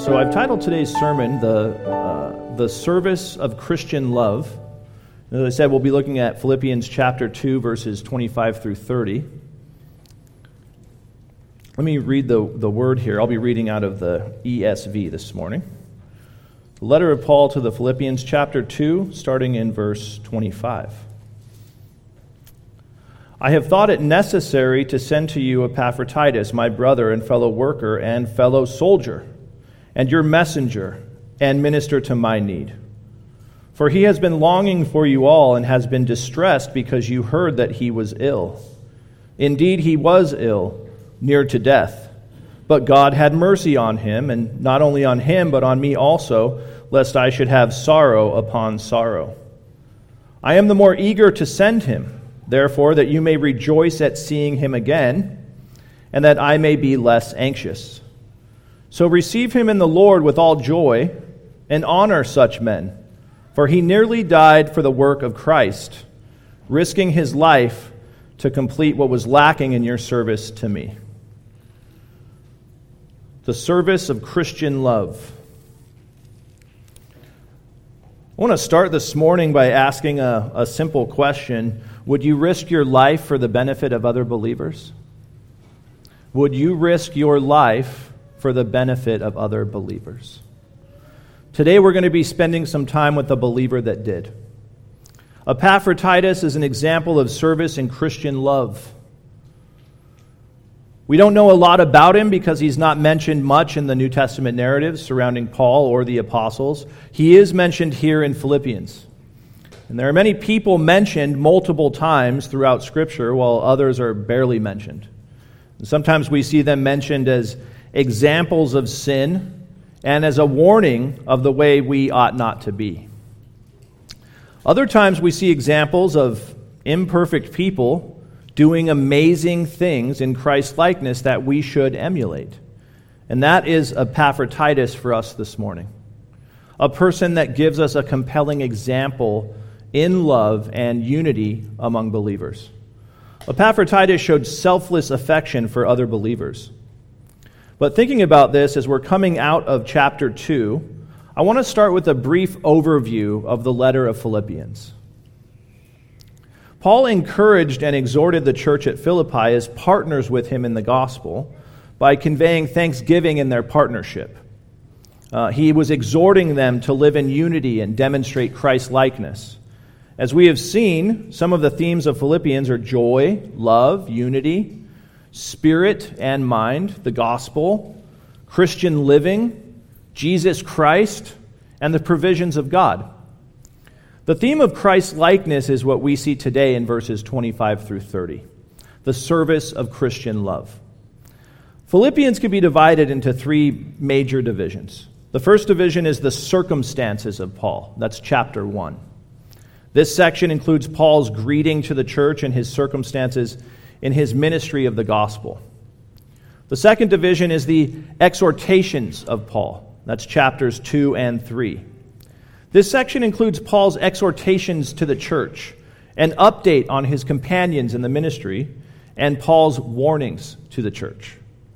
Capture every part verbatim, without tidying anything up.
So I've titled today's sermon, The uh, the Service of Christian Love. As I said, we'll be looking at Philippians chapter two, verses twenty-five through thirty. Let me read the, the word here. I'll be reading out of the E S V this morning. The letter of Paul to the Philippians chapter two, starting in verse twenty-five. I have thought it necessary to send to you Epaphroditus, my brother and fellow worker and fellow soldier, and your messenger, and minister to my need. For he has been longing for you all and has been distressed because you heard that he was ill. Indeed, he was ill, near to death. But God had mercy on him, and not only on him, but on me also, lest I should have sorrow upon sorrow. I am the more eager to send him, therefore, that you may rejoice at seeing him again, and that I may be less anxious. So receive him in the Lord with all joy, and honor such men, for he nearly died for the work of Christ, risking his life to complete what was lacking in your service to me. The service of Christian love. I want to start this morning by asking a, a simple question. Would you risk your life for the benefit of other believers? Would you risk your life for the benefit of other believers? Today we're going to be spending some time with a believer that did. Epaphroditus is an example of service and Christian love. We don't know a lot about him because he's not mentioned much in the New Testament narratives surrounding Paul or the apostles. He is mentioned here in Philippians. And there are many people mentioned multiple times throughout Scripture, while others are barely mentioned. And sometimes we see them mentioned as examples of sin and as a warning of the way we ought not to be. Other times we see examples of imperfect people doing amazing things in Christ's likeness that we should emulate. And that is Epaphroditus for us this morning. A person that gives us a compelling example in love and unity among believers. Epaphroditus showed selfless affection for other believers. But thinking about this as we're coming out of chapter two, I want to start with a brief overview of the letter of Philippians. Paul encouraged and exhorted the church at Philippi as partners with him in the gospel by conveying thanksgiving in their partnership. Uh, he was exhorting them to live in unity and demonstrate Christ's likeness. As we have seen, some of the themes of Philippians are joy, love, unity, spirit and mind, the gospel, Christian living, Jesus Christ, and the provisions of God. The theme of Christ's likeness is what we see today in verses twenty-five through thirty, the service of Christian love. Philippians can be divided into three major divisions. The first division is the circumstances of Paul. That's chapter one. This section includes Paul's greeting to the church and his circumstances in his ministry of the gospel. The second division is the exhortations of Paul. That's chapters two and three. This section includes Paul's exhortations to the church, an update on his companions in the ministry, and Paul's warnings to the church.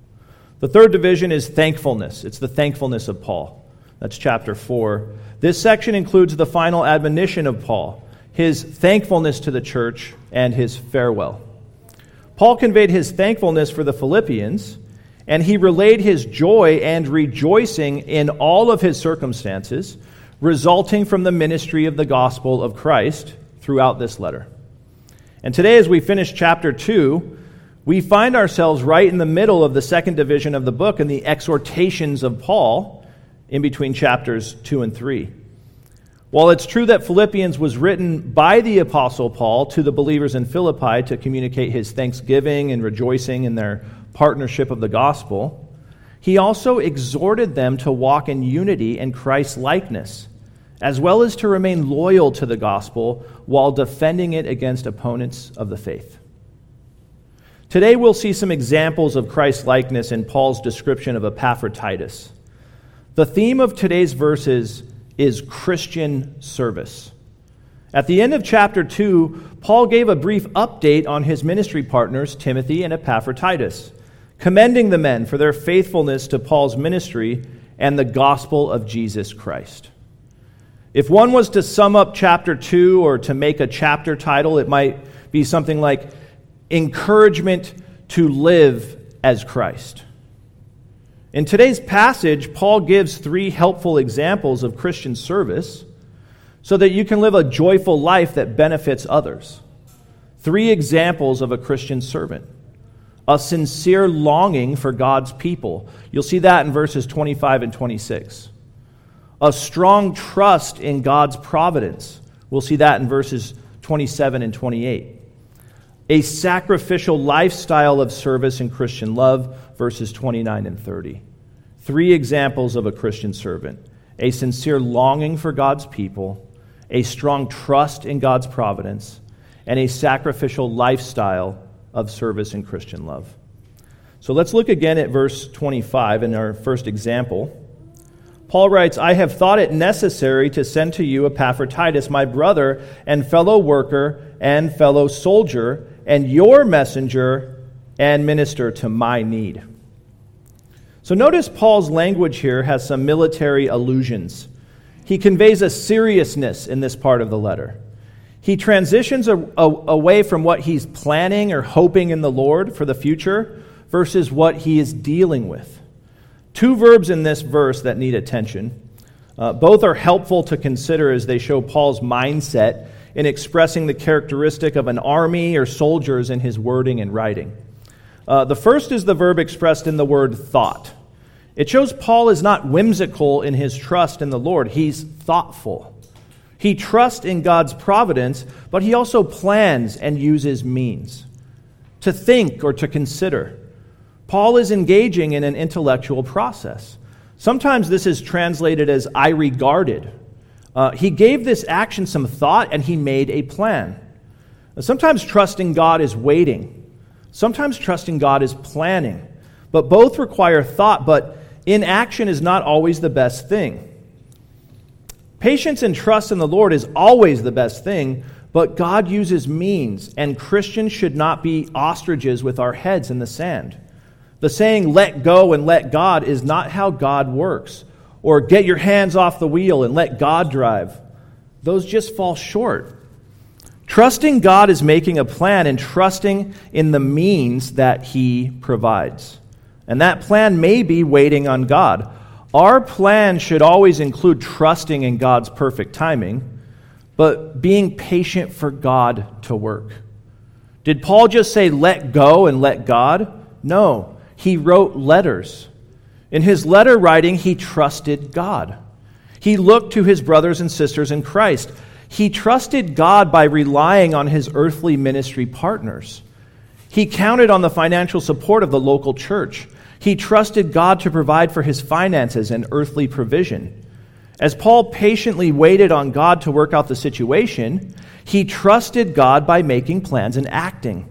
The third division is thankfulness. It's the thankfulness of Paul. That's chapter four. This section includes the final admonition of Paul, his thankfulness to the church, and his farewell. Paul conveyed his thankfulness for the Philippians, and he relayed his joy and rejoicing in all of his circumstances, resulting from the ministry of the gospel of Christ throughout this letter. And today, as we finish chapter two, we find ourselves right in the middle of the second division of the book and the exhortations of Paul in between chapters two and three. While it's true that Philippians was written by the Apostle Paul to the believers in Philippi to communicate his thanksgiving and rejoicing in their partnership of the gospel, he also exhorted them to walk in unity and Christ's likeness, as well as to remain loyal to the gospel while defending it against opponents of the faith. Today we'll see some examples of Christ's likeness in Paul's description of Epaphroditus. The theme of today's verses is Christian service. At the end of chapter two, Paul gave a brief update on his ministry partners, Timothy and Epaphroditus, commending the men for their faithfulness to Paul's ministry and the gospel of Jesus Christ. If one was to sum up chapter two or to make a chapter title, it might be something like Encouragement to Live as Christ. In today's passage, Paul gives three helpful examples of Christian service so that you can live a joyful life that benefits others. Three examples of a Christian servant. A sincere longing for God's people. You'll see that in verses twenty-five and twenty-six. A strong trust in God's providence. We'll see that in verses twenty-seven and twenty-eight. A sacrificial lifestyle of service and Christian love, verses twenty-nine and thirty. Three examples of a Christian servant. A sincere longing for God's people, a strong trust in God's providence, and a sacrificial lifestyle of service and Christian love. So let's look again at verse twenty-five in our first example. Paul writes, I have thought it necessary to send to you Epaphroditus, my brother and fellow worker and fellow soldier, and your messenger and minister to my need. So notice Paul's language here has some military allusions. He conveys a seriousness in this part of the letter. He transitions a, a, away from what he's planning or hoping in the Lord for the future versus what he is dealing with. Two verbs in this verse that need attention. Uh, both are helpful to consider as they show Paul's mindset in expressing the characteristic of an army or soldiers in his wording and writing. Uh, the first is the verb expressed in the word thought. It shows Paul is not whimsical in his trust in the Lord. He's thoughtful. He trusts in God's providence, but he also plans and uses means to think or to consider. Paul is engaging in an intellectual process. Sometimes this is translated as I regarded. Uh, he gave this action some thought and he made a plan. Sometimes trusting God is waiting. Sometimes trusting God is planning. But both require thought, but inaction is not always the best thing. Patience and trust in the Lord is always the best thing, but God uses means, and Christians should not be ostriches with our heads in the sand. The saying, let go and let God, is not how God works. Or get your hands off the wheel and let God drive. Those just fall short. Trusting God is making a plan and trusting in the means that He provides. And that plan may be waiting on God. Our plan should always include trusting in God's perfect timing, but being patient for God to work. Did Paul just say, let go and let God? No, he wrote letters. In his letter writing, he trusted God. He looked to his brothers and sisters in Christ. He trusted God by relying on his earthly ministry partners. He counted on the financial support of the local church. He trusted God to provide for his finances and earthly provision. As Paul patiently waited on God to work out the situation, he trusted God by making plans and acting.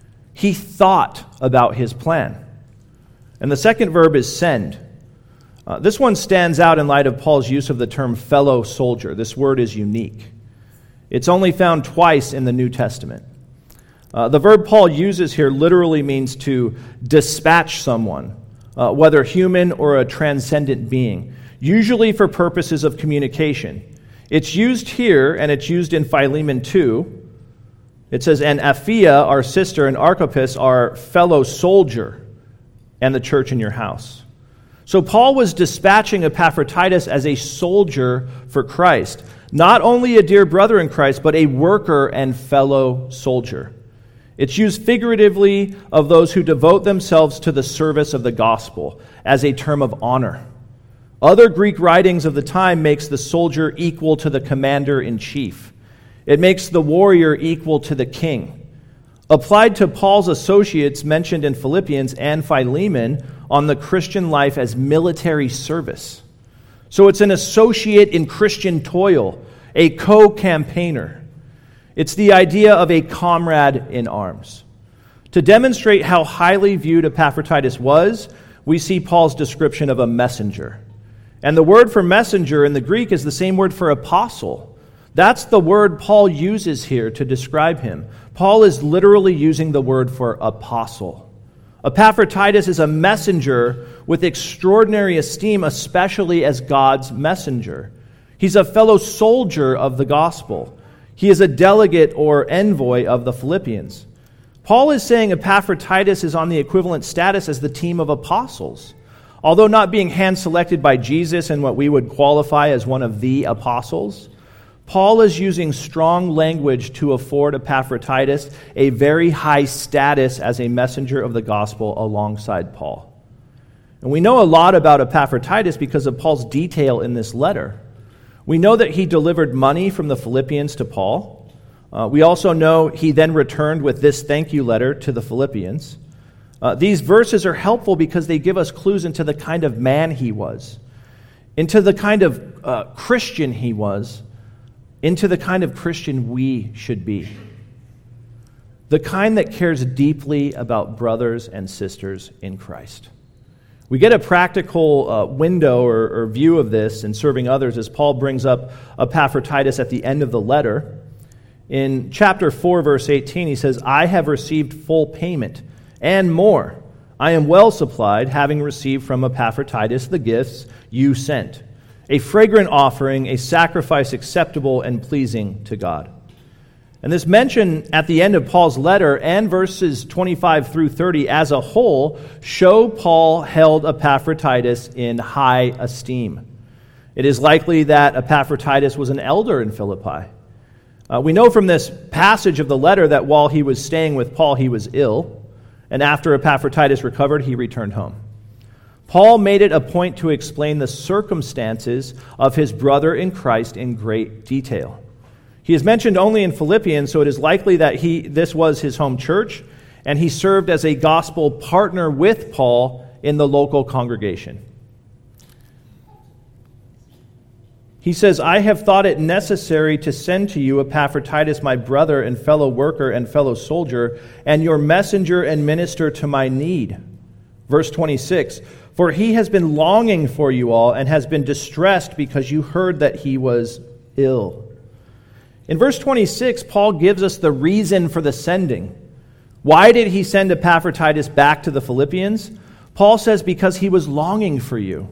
He thought about his plan. And the second verb is send. Uh, this one stands out in light of Paul's use of the term fellow soldier. This word is unique. It's only found twice in the New Testament. Uh, the verb Paul uses here literally means to dispatch someone, uh, whether human or a transcendent being, usually for purposes of communication. It's used here, and it's used in Philemon two. It says, and Apphia, our sister, and Archippus, our fellow soldier, and the church in your house. So Paul was dispatching Epaphroditus as a soldier for Christ, not only a dear brother in Christ, but a worker and fellow soldier. It's used figuratively of those who devote themselves to the service of the gospel as a term of honor. Other Greek writings of the time makes the soldier equal to the commander-in-chief. It makes the warrior equal to the king. Applied to Paul's associates mentioned in Philippians and Philemon on the Christian life as military service. So it's an associate in Christian toil, a co-campaigner. It's the idea of a comrade in arms. To demonstrate how highly viewed Epaphroditus was, we see Paul's description of a messenger. And the word for messenger in the Greek is the same word for apostle. That's the word Paul uses here to describe him. Paul is literally using the word for apostle. Epaphroditus is a messenger with extraordinary esteem, especially as God's messenger. He's a fellow soldier of the gospel. He is a delegate or envoy of the Philippians. Paul is saying Epaphroditus is on the equivalent status as the team of apostles. Although not being hand-selected by Jesus in what we would qualify as one of the apostles, Paul is using strong language to afford Epaphroditus a very high status as a messenger of the gospel alongside Paul. And we know a lot about Epaphroditus because of Paul's detail in this letter. We know that he delivered money from the Philippians to Paul. Uh, we also know he then returned with this thank you letter to the Philippians. Uh, these verses are helpful because they give us clues into the kind of man he was, into the kind of uh, Christian he was, into the kind of Christian we should be. The kind that cares deeply about brothers and sisters in Christ. We get a practical uh, window or, or view of this in serving others as Paul brings up Epaphroditus at the end of the letter. In chapter four, verse eighteen, he says, I have received full payment and more. I am well supplied, having received from Epaphroditus the gifts you sent. A fragrant offering, a sacrifice acceptable and pleasing to God. And this mention at the end of Paul's letter and verses twenty-five through thirty as a whole show Paul held Epaphroditus in high esteem. It is likely that Epaphroditus was an elder in Philippi. Uh, we know from this passage of the letter that while he was staying with Paul, he was ill, and after Epaphroditus recovered, he returned home. Paul made it a point to explain the circumstances of his brother in Christ in great detail. He is mentioned only in Philippians, so it is likely that he this was his home church, and he served as a gospel partner with Paul in the local congregation. He says, I have thought it necessary to send to you Epaphroditus, my brother and fellow worker and fellow soldier, and your messenger and minister to my need. Verse twenty-six, for he has been longing for you all and has been distressed because you heard that he was ill. In verse twenty-six, Paul gives us the reason for the sending. Why did he send Epaphroditus back to the Philippians? Paul says because he was longing for you.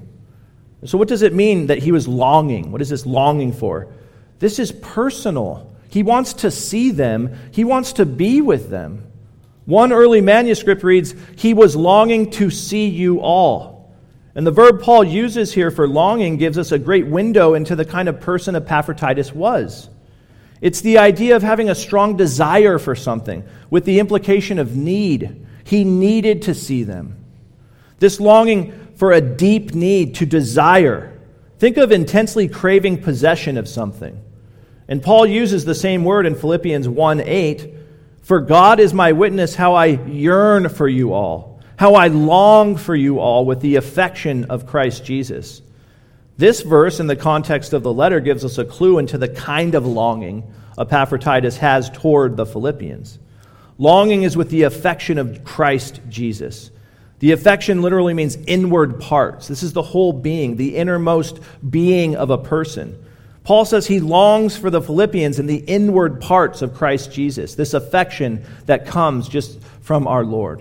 So what does it mean that he was longing? What is this longing for? This is personal. He wants to see them. He wants to be with them. One early manuscript reads, he was longing to see you all. And the verb Paul uses here for longing gives us a great window into the kind of person Epaphroditus was. It's the idea of having a strong desire for something, with the implication of need. He needed to see them. This longing for a deep need to desire. Think of intensely craving possession of something. And Paul uses the same word in Philippians one eight. For God is my witness how I yearn for you all, how I long for you all with the affection of Christ Jesus. This verse, in the context of the letter, gives us a clue into the kind of longing Epaphroditus has toward the Philippians. Longing is with the affection of Christ Jesus. The affection literally means inward parts. This is the whole being, the innermost being of a person. Paul says he longs for the Philippians in the inward parts of Christ Jesus, this affection that comes just from our Lord.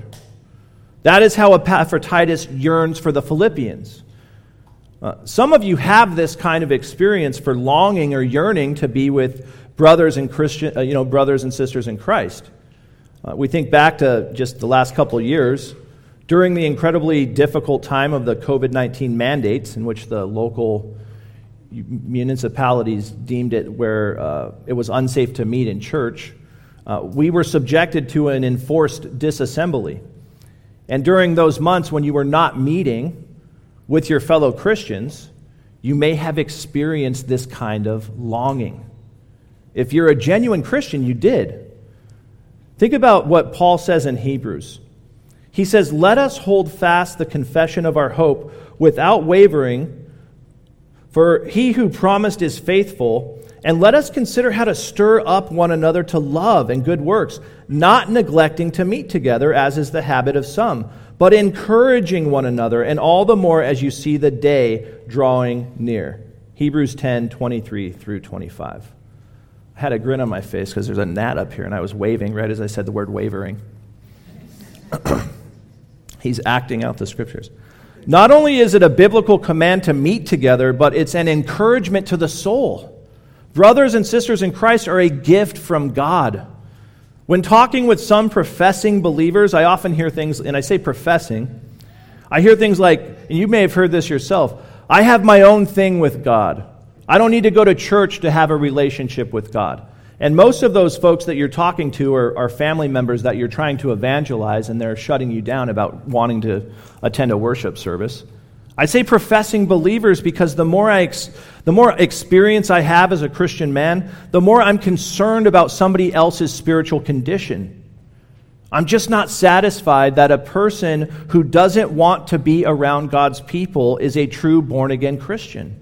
That is how Epaphroditus yearns for the Philippians. Uh, some of you have this kind of experience for longing or yearning to be with brothers and Christian, uh, you know, brothers and sisters in Christ. Uh, we think back to just the last couple of years. During the incredibly difficult time of the covid nineteen mandates, in which the local municipalities deemed it where uh, it was unsafe to meet in church, uh, we were subjected to an enforced disassembly. And during those months when you were not meeting with your fellow Christians, you may have experienced this kind of longing. If you're a genuine Christian, you did. Think about what Paul says in Hebrews. He says, let us hold fast the confession of our hope without wavering, for he who promised is faithful, and let us consider how to stir up one another to love and good works, not neglecting to meet together, as is the habit of some, but encouraging one another, and all the more as you see the day drawing near. Hebrews ten, twenty-three through twenty-five. I had a grin on my face because there's a gnat up here, and I was waving right as I said the word wavering. He's acting out the Scriptures. Not only is it a biblical command to meet together, but it's an encouragement to the soul. Brothers and sisters in Christ are a gift from God. When talking with some professing believers, I often hear things, and I say professing, I hear things like, and you may have heard this yourself, I have my own thing with God. I don't need to go to church to have a relationship with God. And most of those folks that you're talking to are, are family members that you're trying to evangelize, and they're shutting you down about wanting to attend a worship service. I say professing believers because the more I ex- the more experience I have as a Christian man, the more I'm concerned about somebody else's spiritual condition. I'm just not satisfied that a person who doesn't want to be around God's people is a true born-again Christian.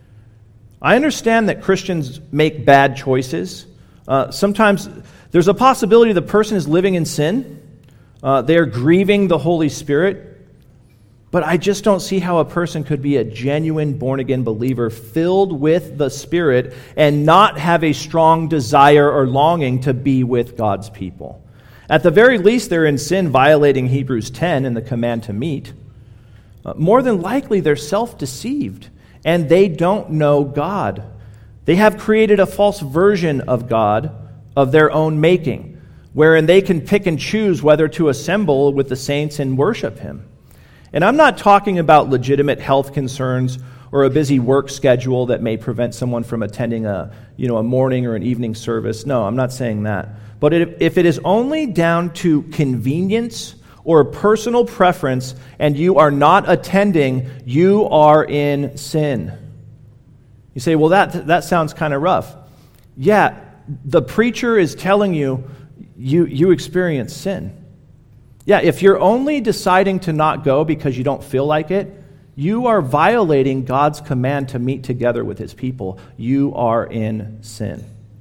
I understand that Christians make bad choices. Uh, sometimes there's a possibility the person is living in sin. Uh, they're grieving the Holy Spirit. But I just don't see how a person could be a genuine born-again believer filled with the Spirit and not have a strong desire or longing to be with God's people. At the very least, they're in sin, violating Hebrews ten and the command to meet. Uh, more than likely, they're self-deceived, and they don't know God. They have created a false version of God of their own making, wherein they can pick and choose whether to assemble with the saints and worship Him. And I'm not talking about legitimate health concerns or a busy work schedule that may prevent someone from attending a, you know, a morning or an evening service. No, I'm not saying that. But if it is only down to convenience or personal preference and you are not attending, you are in sin. You say, well, that that sounds kind of rough. Yeah, the preacher is telling you, you you experience sin. Yeah, if you're only deciding to not go because you don't feel like it, you are violating God's command to meet together with His people. You are in sin.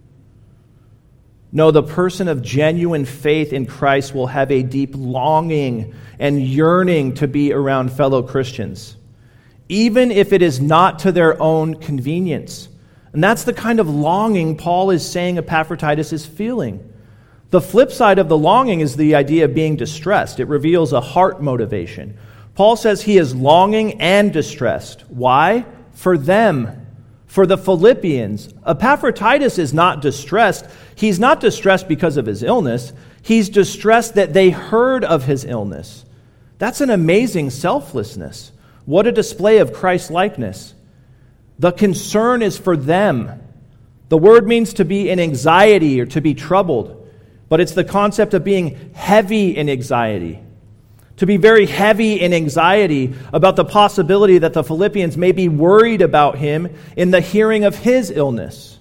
No, the person of genuine faith in Christ will have a deep longing and yearning to be around fellow Christians, even if it is not to their own convenience. And that's the kind of longing Paul is saying Epaphroditus is feeling. The flip side of the longing is the idea of being distressed. It reveals a heart motivation. Paul says he is longing and distressed. Why? For them, for the Philippians. Epaphroditus is not distressed. He's not distressed because of his illness. He's distressed that they heard of his illness. That's an amazing selflessness. What a display of Christ-likeness. The concern is for them. The word means to be in anxiety or to be troubled. But it's the concept of being heavy in anxiety. To be very heavy in anxiety about the possibility that the Philippians may be worried about him in the hearing of his illness.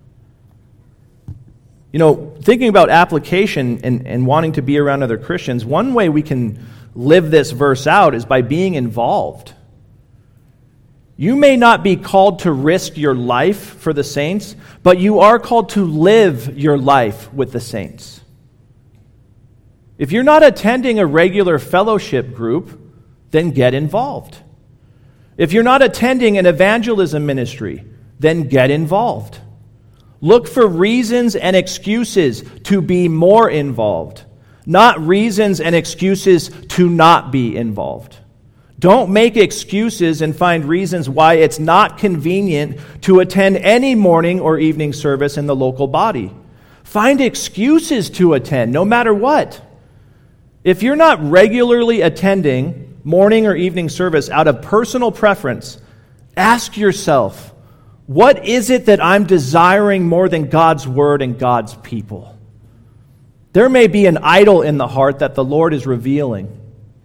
You know, thinking about application and, and wanting to be around other Christians, one way we can live this verse out is by being involved. You may not be called to risk your life for the saints, but you are called to live your life with the saints. If you're not attending a regular fellowship group, then get involved. If you're not attending an evangelism ministry, then get involved. Look for reasons and excuses to be more involved, not reasons and excuses to not be involved. Don't make excuses and find reasons why it's not convenient to attend any morning or evening service in the local body. Find excuses to attend, no matter what. If you're not regularly attending morning or evening service out of personal preference, ask yourself, what is it that I'm desiring more than God's word and God's people? There may be an idol in the heart that the Lord is revealing.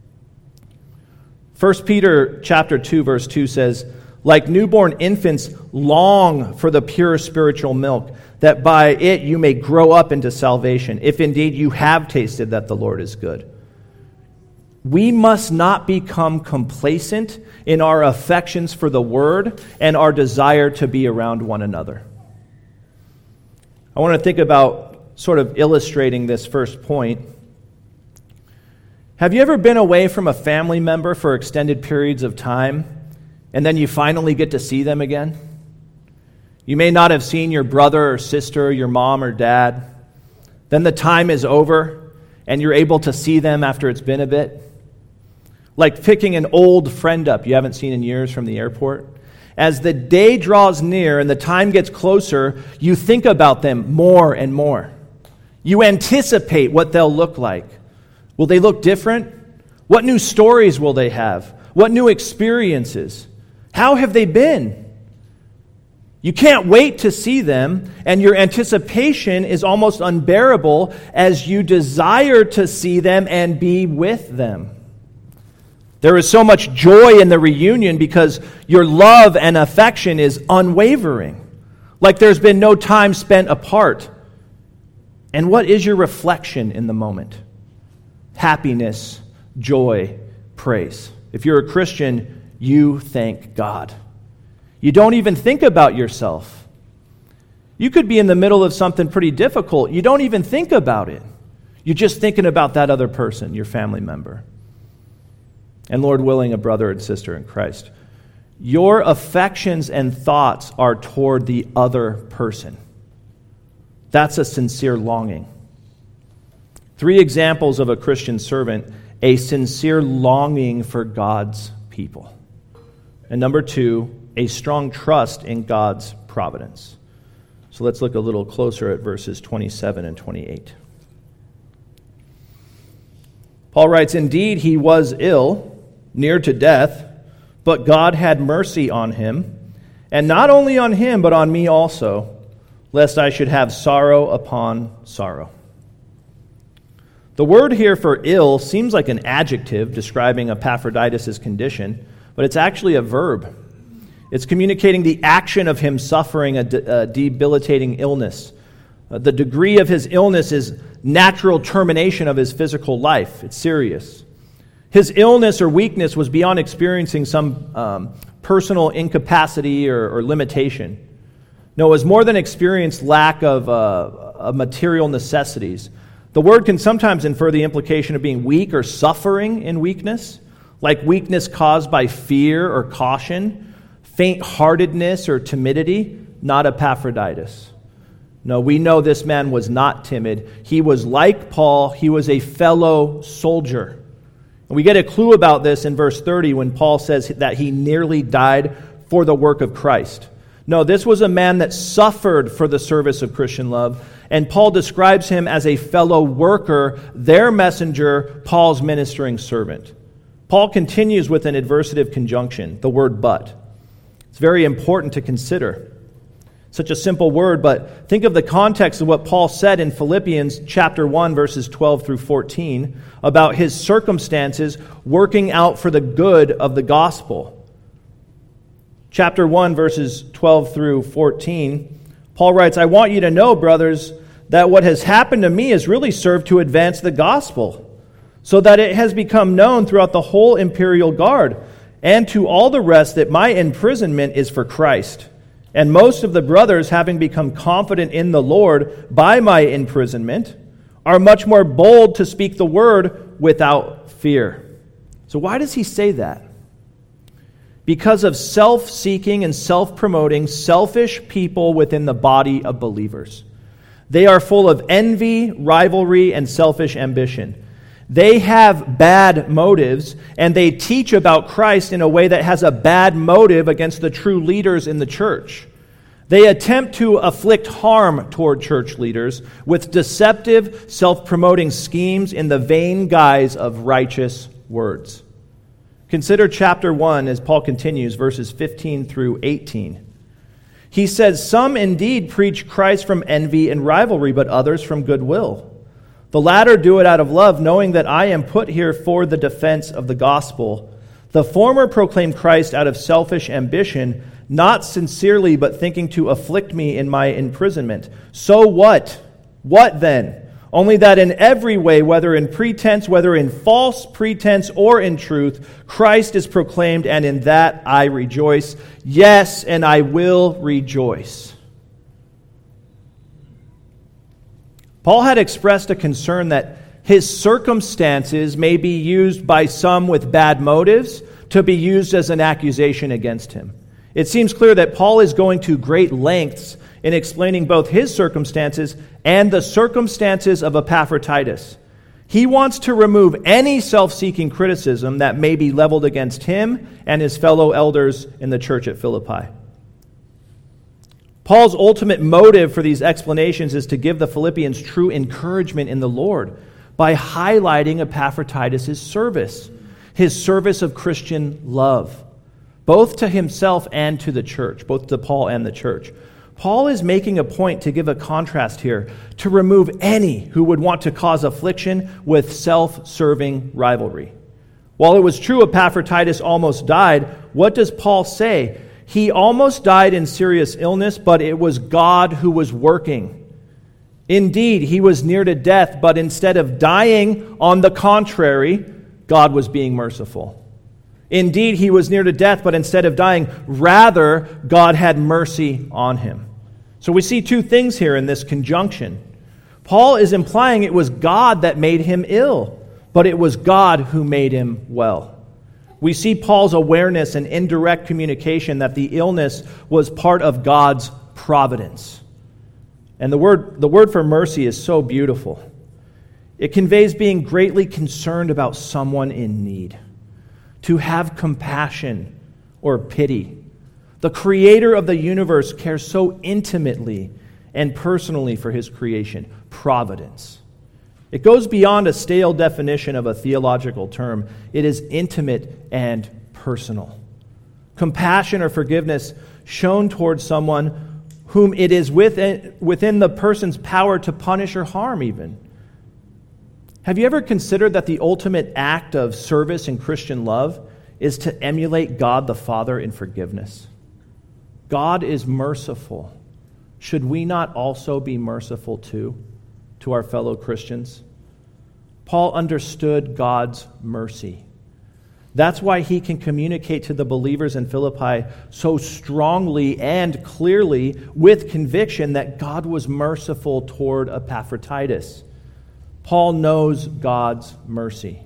First Peter chapter two, verse two says, like newborn infants, long for the pure spiritual milk, that by it you may grow up into salvation, if indeed you have tasted that the Lord is good. We must not become complacent in our affections for the Word and our desire to be around one another. I want to think about sort of illustrating this first point. Have you ever been away from a family member for extended periods of time, and then you finally get to see them again? You may not have seen your brother or sister, your mom or dad. Then the time is over, and you're able to see them after it's been a bit. like picking an old friend up you haven't seen in years from the airport. As the day draws near and the time gets closer, you think about them more and more. You anticipate what they'll look like. Will they look different? What new stories will they have? What new experiences? How have they been? You can't wait to see them, and your anticipation is almost unbearable as you desire to see them and be with them. There is so much joy in the reunion because your love and affection is unwavering, like there's been no time spent apart. And what is your reflection in the moment? Happiness, joy, praise. If you're a Christian, you thank God. You don't even think about yourself. You could be in the middle of something pretty difficult. You don't even think about it. You're just thinking about that other person, your family member. And Lord willing, a brother and sister in Christ. Your affections and thoughts are toward the other person. That's a sincere longing. Three examples of a Christian servant, a sincere longing for God's people. And number two, a strong trust in God's providence. So let's look a little closer at verses twenty-seven and twenty-eight. Paul writes, "Indeed, he was ill, near to death, but God had mercy on him, and not only on him, but on me also, lest I should have sorrow upon sorrow." The word here for ill seems like an adjective describing Epaphroditus' condition, but it's actually a verb. It's communicating the action of him suffering a, de- a debilitating illness. Uh, the degree of his illness is natural termination of his physical life. It's serious. His illness or weakness was beyond experiencing some um, personal incapacity or, or limitation. No, it was more than experienced lack of, uh, of material necessities. The word can sometimes infer the implication of being weak or suffering in weakness, like weakness caused by fear or caution, faint-heartedness or timidity, not Epaphroditus. No, we know this man was not timid. He was like Paul. He was a fellow soldier. And we get a clue about this in verse thirty when Paul says that he nearly died for the work of Christ. No, this was a man that suffered for the service of Christian love, and Paul describes him as a fellow worker, their messenger, Paul's ministering servant. Paul continues with an adversative conjunction, the word but. It's very important to consider. Such a simple word, but think of the context of what Paul said in Philippians chapter one, verses twelve through fourteen, about his circumstances working out for the good of the gospel. Chapter one, verses twelve through fourteen, Paul writes, "I want you to know, brothers, that what has happened to me has really served to advance the gospel, so that it has become known throughout the whole imperial guard, and to all the rest that my imprisonment is for Christ. And most of the brothers, having become confident in the Lord by my imprisonment, are much more bold to speak the word without fear." So why does he say that? Because of self-seeking and self-promoting, selfish people within the body of believers. They are full of envy, rivalry, and selfish ambition. They have bad motives, and they teach about Christ in a way that has a bad motive against the true leaders in the church. They attempt to afflict harm toward church leaders with deceptive, self-promoting schemes in the vain guise of righteous words. Consider chapter one as Paul continues, verses fifteen through eighteen. He says, "Some indeed preach Christ from envy and rivalry, but others from goodwill. The latter do it out of love, knowing that I am put here for the defense of the gospel. The former proclaim Christ out of selfish ambition, not sincerely, but thinking to afflict me in my imprisonment. So what? What then? Only that in every way, whether in pretense, whether in false pretense or in truth, Christ is proclaimed, and in that I rejoice. Yes, and I will rejoice." Paul had expressed a concern that his circumstances may be used by some with bad motives to be used as an accusation against him. It seems clear that Paul is going to great lengths in explaining both his circumstances and the circumstances of Epaphroditus. He wants to remove any self-seeking criticism that may be leveled against him and his fellow elders in the church at Philippi. Paul's ultimate motive for these explanations is to give the Philippians true encouragement in the Lord by highlighting Epaphroditus' service, his service of Christian love, both to himself and to the church, both to Paul and the church. Paul is making a point to give a contrast here, to remove any who would want to cause affliction with self-serving rivalry. While it was true Epaphroditus almost died, what does Paul say? He almost died in serious illness, but it was God who was working. Indeed, he was near to death, but instead of dying, on the contrary, God was being merciful. Indeed, he was near to death, but instead of dying, rather, God had mercy on him. So we see two things here in this conjunction. Paul is implying it was God that made him ill, but it was God who made him well. We see Paul's awareness and indirect communication that the illness was part of God's providence. And the word, the word for mercy is so beautiful. It conveys being greatly concerned about someone in need, to have compassion or pity. The creator of the universe cares so intimately and personally for his creation, providence. It goes beyond a stale definition of a theological term. It is intimate and personal. Compassion or forgiveness shown towards someone whom it is within, within the person's power to punish or harm even. Have you ever considered that the ultimate act of service in Christian love is to emulate God the Father in forgiveness? God is merciful. Should we not also be merciful too to our fellow Christians? Paul understood God's mercy. That's why he can communicate to the believers in Philippi so strongly and clearly with conviction that God was merciful toward Epaphroditus. Paul knows God's mercy.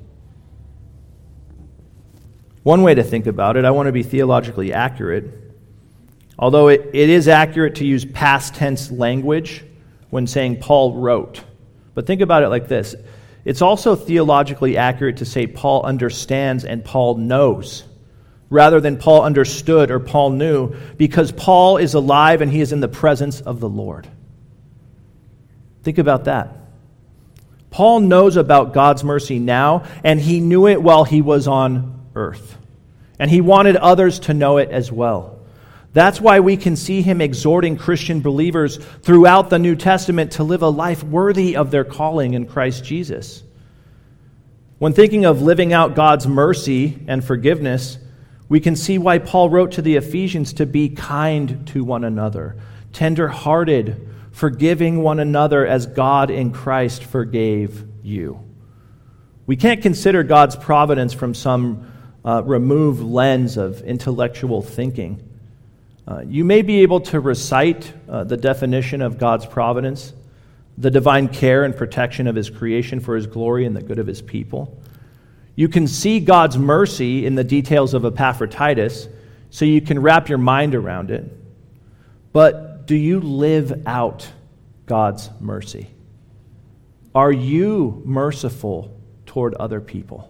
One way to think about it, I want to be theologically accurate. Although it, it is accurate to use past tense language when saying Paul wrote. But think about it like this. It's also theologically accurate to say Paul understands and Paul knows, rather than Paul understood or Paul knew, because Paul is alive and he is in the presence of the Lord. Think about that. Paul knows about God's mercy now, and he knew it while he was on earth. And he wanted others to know it as well. That's why we can see him exhorting Christian believers throughout the New Testament to live a life worthy of their calling in Christ Jesus. When thinking of living out God's mercy and forgiveness, we can see why Paul wrote to the Ephesians to be kind to one another, tender-hearted, forgiving one another as God in Christ forgave you. We can't consider God's providence from some uh, removed lens of intellectual thinking. Uh, you may be able to recite uh, the definition of God's providence, the divine care and protection of his creation for his glory and the good of his people. You can see God's mercy in the details of Epaphroditus, so you can wrap your mind around it. But do you live out God's mercy? Are you merciful toward other people?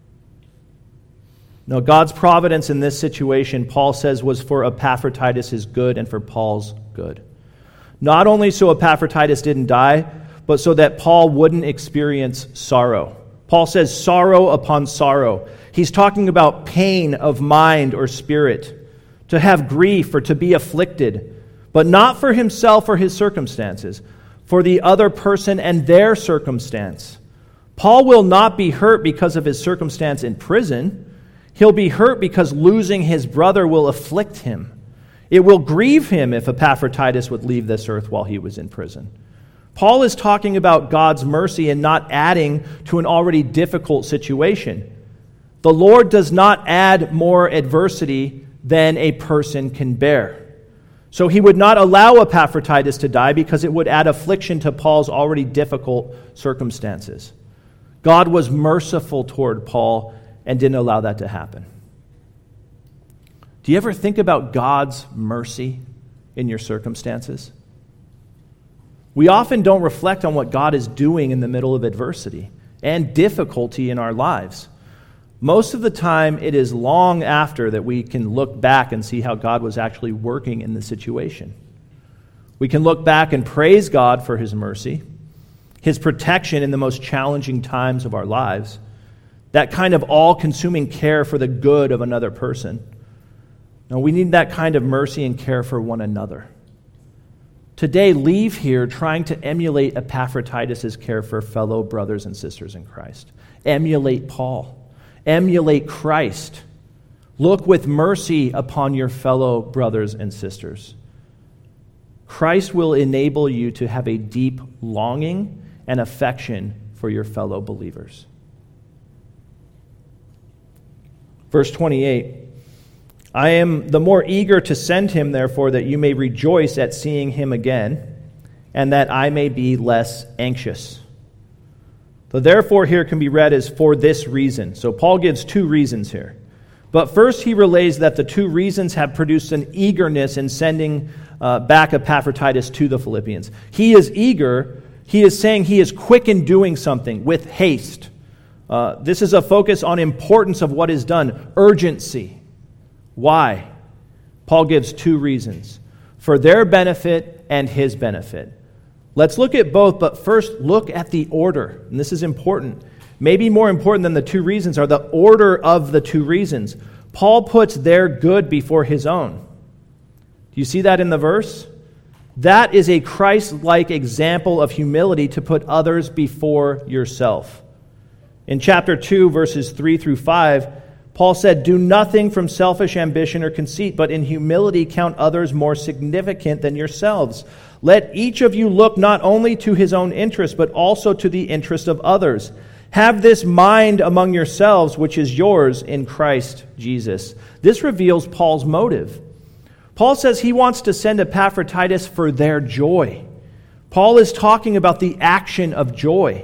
No, God's providence in this situation, Paul says, was for Epaphroditus' good and for Paul's good. Not only so Epaphroditus didn't die, but so that Paul wouldn't experience sorrow. Paul says sorrow upon sorrow. He's talking about pain of mind or spirit, to have grief or to be afflicted, but not for himself or his circumstances, for the other person and their circumstance. Paul will not be hurt because of his circumstance in prison. He'll be hurt because losing his brother will afflict him. It will grieve him if Epaphroditus would leave this earth while he was in prison. Paul is talking about God's mercy and not adding to an already difficult situation. The Lord does not add more adversity than a person can bear. So he would not allow Epaphroditus to die because it would add affliction to Paul's already difficult circumstances. God was merciful toward Paul and didn't allow that to happen. Do you ever think about God's mercy in your circumstances? We often don't reflect on what God is doing in the middle of adversity. and difficulty in our lives. Most of the time, it is long after that we can look back and see how God was actually working in the situation. We can look back and praise God for His mercy, His protection in the most challenging times of our lives, that kind of all-consuming care for the good of another person. No, we need that kind of mercy and care for one another. Today, leave here trying to emulate Epaphroditus' care for fellow brothers and sisters in Christ. Emulate Paul. Emulate Christ. Look with mercy upon your fellow brothers and sisters. Christ will enable you to have a deep longing and affection for your fellow believers. Verse twenty-eight, I am the more eager to send him, therefore, that you may rejoice at seeing him again, and that I may be less anxious. The therefore here can be read as for this reason. So Paul gives two reasons here. But first he relays that the two reasons have produced an eagerness in sending uh, back Epaphroditus to the Philippians. He is eager. He is saying he is quick in doing something with haste. Uh, this is a focus on importance of what is done, urgency. Why? Paul gives two reasons. For their benefit and his benefit. Let's look at both, but first look at the order. And this is important. Maybe more important than the two reasons are the order of the two reasons. Paul puts their good before his own. Do you see that in the verse? That is a Christ-like example of humility, to put others before yourself. In chapter two, verses three through five, Paul said, do nothing from selfish ambition or conceit, but in humility count others more significant than yourselves. Let each of you look not only to his own interest, but also to the interest of others. Have this mind among yourselves, which is yours in Christ Jesus. This reveals Paul's motive. Paul says he wants to send Epaphroditus for their joy. Paul is talking about the action of joy.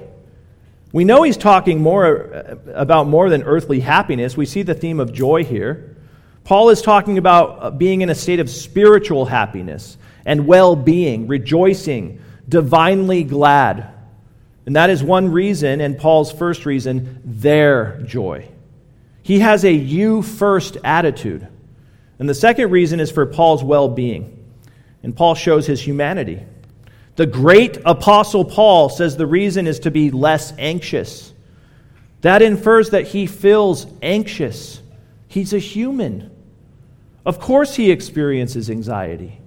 We know he's talking more about more than earthly happiness. We see the theme of joy here. Paul is talking about being in a state of spiritual happiness and well-being, rejoicing, divinely glad. And that is one reason, and Paul's first reason, their joy. He has a you-first attitude. And the second reason is for Paul's well-being. And Paul shows his humanity. The great apostle Paul says the reason is to be less anxious. That infers that he feels anxious. He's a human. Of course he experiences anxiety.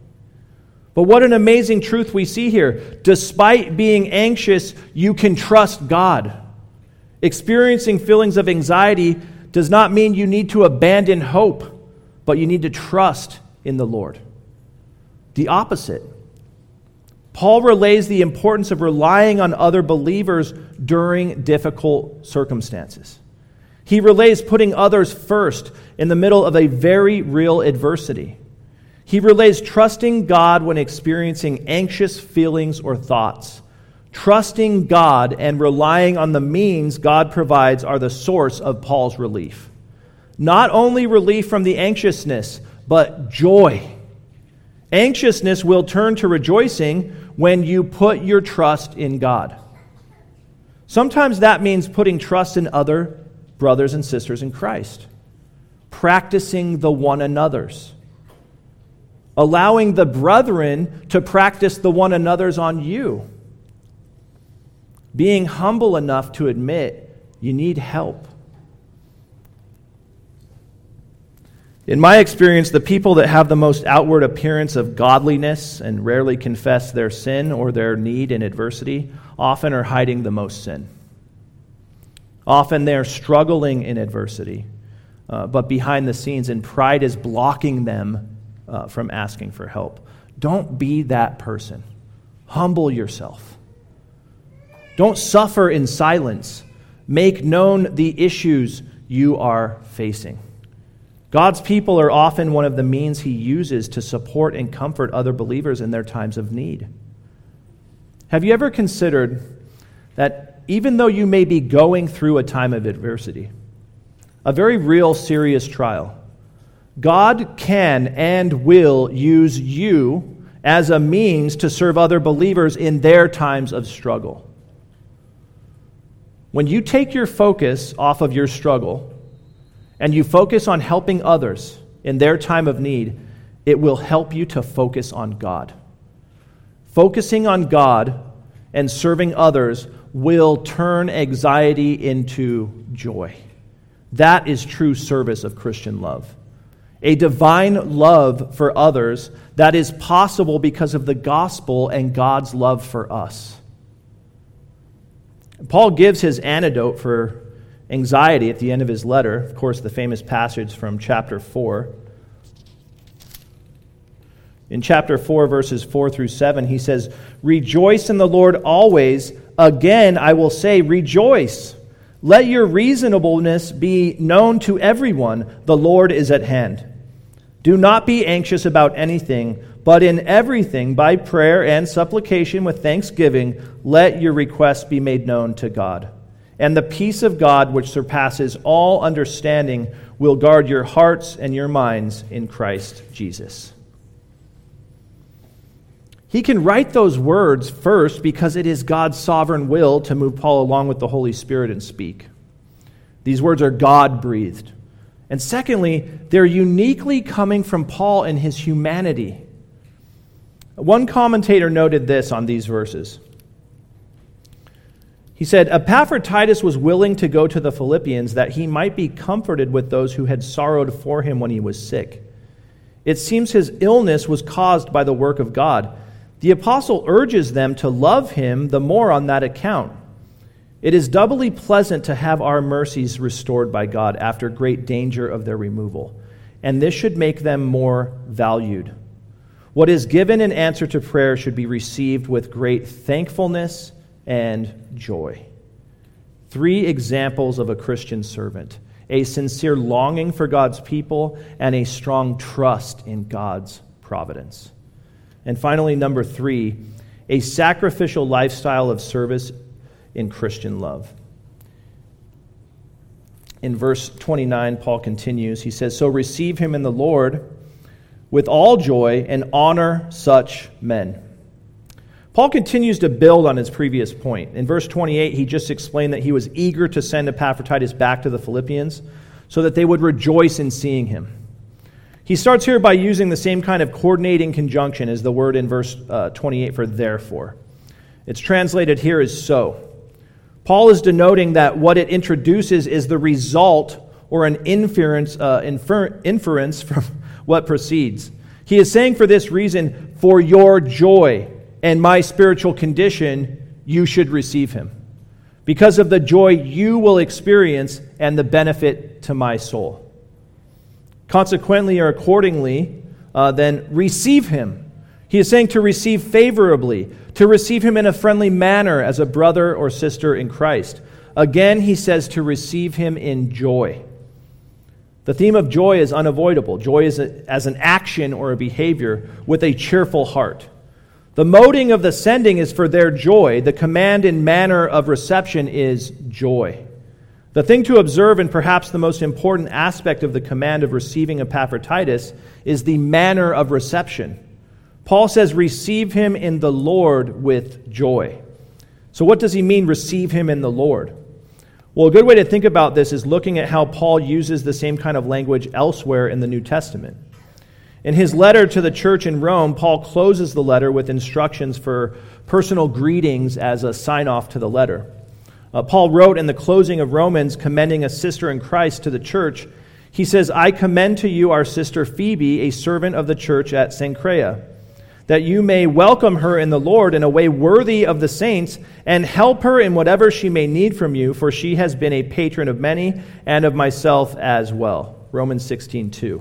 But what an amazing truth we see here. Despite being anxious, you can trust God. Experiencing feelings of anxiety does not mean you need to abandon hope, but you need to trust in the Lord. The opposite. Paul relays the importance of relying on other believers during difficult circumstances. He relays putting others first in the middle of a very real adversity. He relays trusting God when experiencing anxious feelings or thoughts. Trusting God and relying on the means God provides are the source of Paul's relief. Not only relief from the anxiousness, but joy. Anxiousness will turn to rejoicing when you put your trust in God. Sometimes that means putting trust in other brothers and sisters in Christ. Practicing the one another's. Allowing the brethren to practice the one another's on you. Being humble enough to admit you need help. In my experience, the people that have the most outward appearance of godliness and rarely confess their sin or their need in adversity often are hiding the most sin. Often they're struggling in adversity, uh, but behind the scenes, and pride is blocking them uh, from asking for help. Don't be that person. Humble yourself. Don't suffer in silence. Make known the issues you are facing. God's people are often one of the means he uses to support and comfort other believers in their times of need. Have you ever considered that even though you may be going through a time of adversity, a very real, serious trial, God can and will use you as a means to serve other believers in their times of struggle? When you take your focus off of your struggle and you focus on helping others in their time of need, it will help you to focus on God. Focusing on God and serving others will turn anxiety into joy. That is true service of Christian love. A divine love for others that is possible because of the gospel and God's love for us. Paul gives his antidote for anxiety at the end of his letter. Of course, the famous passage from chapter four. In chapter four, verses four through seven, he says, "Rejoice in the Lord always. Again, I will say, rejoice. Let your reasonableness be known to everyone. The Lord is at hand. Do not be anxious about anything, but in everything, by prayer and supplication with thanksgiving, let your requests be made known to God. And the peace of God, which surpasses all understanding, will guard your hearts and your minds in Christ Jesus." He can write those words first because it is God's sovereign will to move Paul along with the Holy Spirit and speak. These words are God-breathed. And secondly, they're uniquely coming from Paul in his humanity. One commentator noted this on these verses. He said, "Epaphroditus was willing to go to the Philippians that he might be comforted with those who had sorrowed for him when he was sick. It seems his illness was caused by the work of God. The apostle urges them to love him the more on that account. It is doubly pleasant to have our mercies restored by God after great danger of their removal, and this should make them more valued. What is given in answer to prayer should be received with great thankfulness and joy." Three examples of a Christian servant: a sincere longing for God's people and a strong trust in God's providence. And finally, number three, a sacrificial lifestyle of service in Christian love. In verse twenty-nine, Paul continues. He says, "So receive him in the Lord with all joy and honor such men." Paul continues to build on his previous point. In verse twenty-eight, he just explained that he was eager to send Epaphroditus back to the Philippians so that they would rejoice in seeing him. He starts here by using the same kind of coordinating conjunction as the word in verse uh, twenty-eight for therefore. It's translated here as so. Paul is denoting that what it introduces is the result or an inference, uh, infer- inference from what precedes. He is saying for this reason, for your joy and my spiritual condition, you should receive him, because of the joy you will experience and the benefit to my soul. Consequently or accordingly, uh, then receive him. He is saying to receive favorably, to receive him in a friendly manner as a brother or sister in Christ. Again, he says to receive him in joy. The theme of joy is unavoidable. Joy is a, as an action or a behavior with a cheerful heart. The moding of the sending is for their joy. The command and manner of reception is joy. The thing to observe, and perhaps the most important aspect of the command of receiving Epaphroditus, is the manner of reception. Paul says, receive him in the Lord with joy. So what does he mean, receive him in the Lord? Well, a good way to think about this is looking at how Paul uses the same kind of language elsewhere in the New Testament. In his letter to the church in Rome, Paul closes the letter with instructions for personal greetings as a sign-off to the letter. Uh, Paul wrote in the closing of Romans, commending a sister in Christ to the church, he says, I commend to you our sister Phoebe, a servant of the church at Cenchrea, that you may welcome her in the Lord in a way worthy of the saints, and help her in whatever she may need from you, for she has been a patron of many, and of myself as well. Romans sixteen two.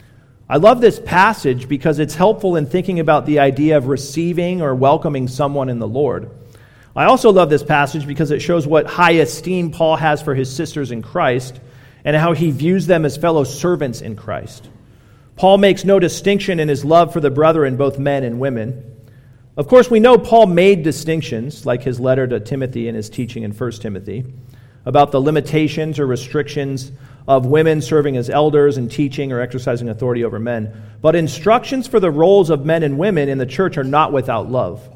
I love this passage because it's helpful in thinking about the idea of receiving or welcoming someone in the Lord. I also love this passage because it shows what high esteem Paul has for his sisters in Christ and how he views them as fellow servants in Christ. Paul makes no distinction in his love for the brethren, both men and women. Of course, we know Paul made distinctions, like his letter to Timothy and his teaching in First Timothy, about the limitations or restrictions of women serving as elders and teaching or exercising authority over men. But instructions for the roles of men and women in the church are not without love.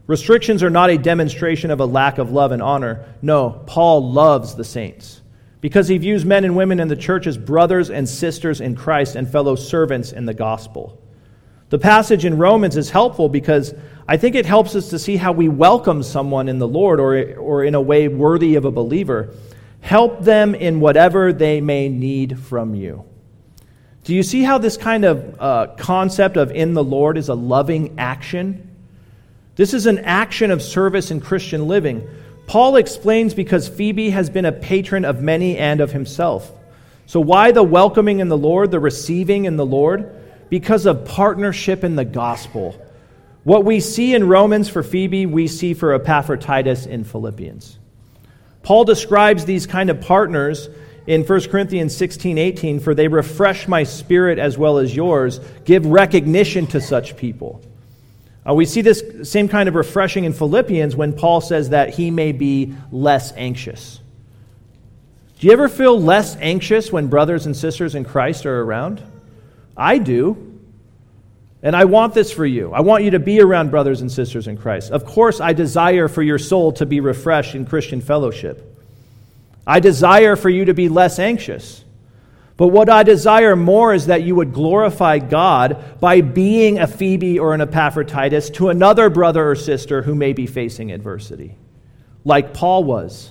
Restrictions are not a demonstration of a lack of love and honor. No, Paul loves the saints because he views men and women in the church as brothers and sisters in Christ and fellow servants in the gospel. The passage in Romans is helpful because I think it helps us to see how we welcome someone in the Lord or, or in a way worthy of a believer. Help them in whatever they may need from you. Do you see how this kind of uh, concept of in the Lord is a loving action? This is an action of service in Christian living. Paul explains because Phoebe has been a patron of many and of himself. So why the welcoming in the Lord, the receiving in the Lord? Because of partnership in the gospel. What we see in Romans for Phoebe, we see for Epaphroditus in Philippians. Paul describes these kind of partners in First Corinthians sixteen eighteen, for they refresh my spirit as well as yours. Give recognition to such people. Uh, we see this same kind of refreshing in Philippians when Paul says that he may be less anxious. Do you ever feel less anxious when brothers and sisters in Christ are around? I do. And I want this for you. I want you to be around brothers and sisters in Christ. Of course, I desire for your soul to be refreshed in Christian fellowship. I desire for you to be less anxious. But what I desire more is that you would glorify God by being a Phoebe or an Epaphroditus to another brother or sister who may be facing adversity, like Paul was.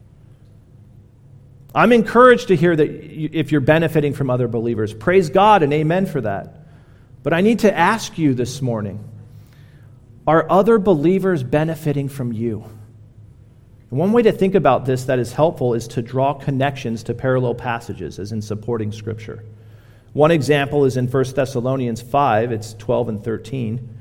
I'm encouraged to hear that if you're benefiting from other believers, praise God and amen for that. But I need to ask you this morning, are other believers benefiting from you? And one way to think about this that is helpful is to draw connections to parallel passages, as in supporting Scripture. One example is in First Thessalonians five, it's twelve and thirteen.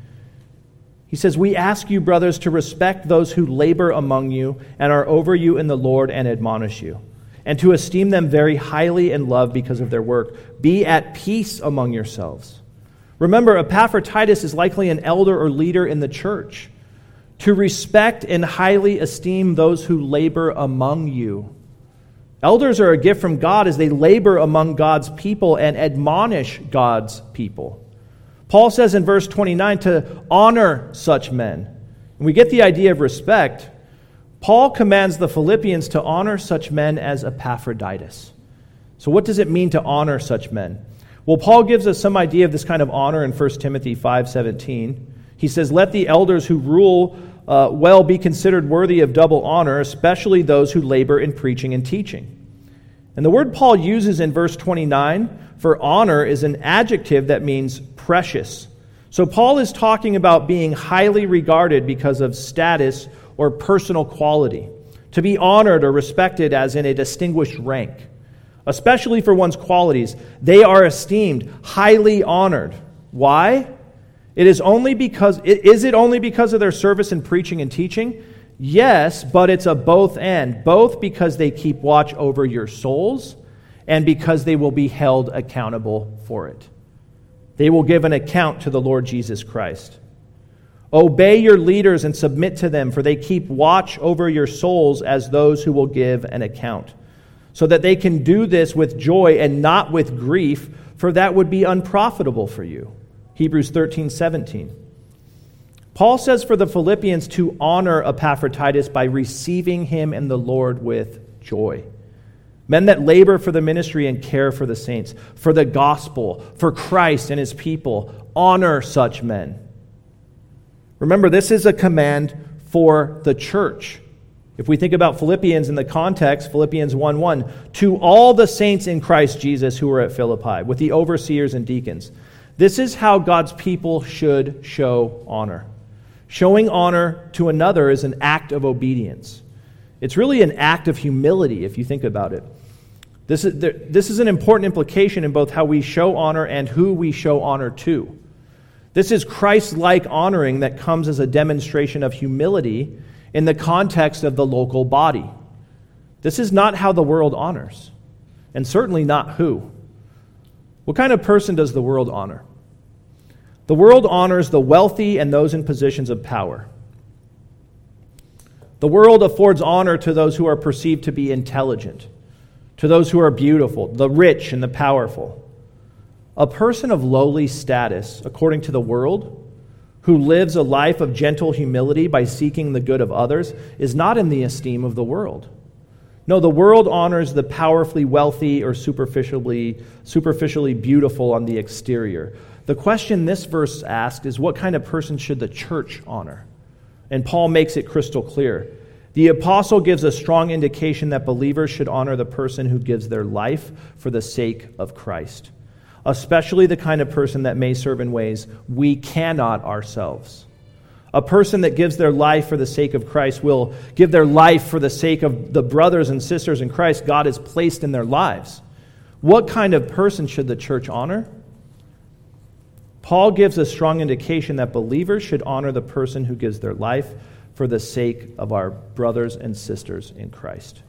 He says, "We ask you, brothers, to respect those who labor among you and are over you in the Lord and admonish you, and to esteem them very highly in love because of their work. Be at peace among yourselves." Remember, Epaphroditus is likely an elder or leader in the church. To respect and highly esteem those who labor among you. Elders are a gift from God as they labor among God's people and admonish God's people. Paul says in verse twenty-nine to honor such men. And we get the idea of respect. Paul commands the Philippians to honor such men as Epaphroditus. So what does it mean to honor such men? Well, Paul gives us some idea of this kind of honor in First Timothy five seventeen. He says, "Let the elders who rule uh, well be considered worthy of double honor, especially those who labor in preaching and teaching." And the word Paul uses in verse twenty-nine for honor is an adjective that means precious. So Paul is talking about being highly regarded because of status or personal quality, to be honored or respected as in a distinguished rank, especially for one's qualities. They are esteemed, highly honored. Why? It is only because, is it only because of their service in preaching and teaching? Yes, but it's a both and. Both because they keep watch over your souls and because they will be held accountable for it. They will give an account to the Lord Jesus Christ. Obey your leaders and submit to them, for they keep watch over your souls as those who will give an account, so that they can do this with joy and not with grief, for that would be unprofitable for you. Hebrews thirteen seventeen. Paul says for the Philippians to honor Epaphroditus by receiving him in the Lord with joy. Men that labor for the ministry and care for the saints, for the gospel, for Christ and his people, honor such men. Remember, this is a command for the church. If we think about Philippians in the context, Philippians one one, to all the saints in Christ Jesus who are at Philippi, with the overseers and deacons. This is how God's people should show honor. Showing honor to another is an act of obedience. It's really an act of humility, if you think about it. This is, this is an important implication in both how we show honor and who we show honor to. This is Christ-like honoring that comes as a demonstration of humility in the context of the local body. This is not how the world honors, and certainly not who. What kind of person does the world honor? The world honors the wealthy and those in positions of power. The world affords honor to those who are perceived to be intelligent, to those who are beautiful, the rich and the powerful. A person of lowly status, according to the world, who lives a life of gentle humility by seeking the good of others, is not in the esteem of the world. No, the world honors the powerfully wealthy or superficially, superficially beautiful on the exterior. The question this verse asks is, what kind of person should the church honor? And Paul makes it crystal clear. The apostle gives a strong indication that believers should honor the person who gives their life for the sake of Christ, especially the kind of person that may serve in ways we cannot ourselves. A person that gives their life for the sake of Christ will give their life for the sake of the brothers and sisters in Christ God has placed in their lives. What kind of person should the church honor? Paul gives a strong indication that believers should honor the person who gives their life for the sake of our brothers and sisters in Christ.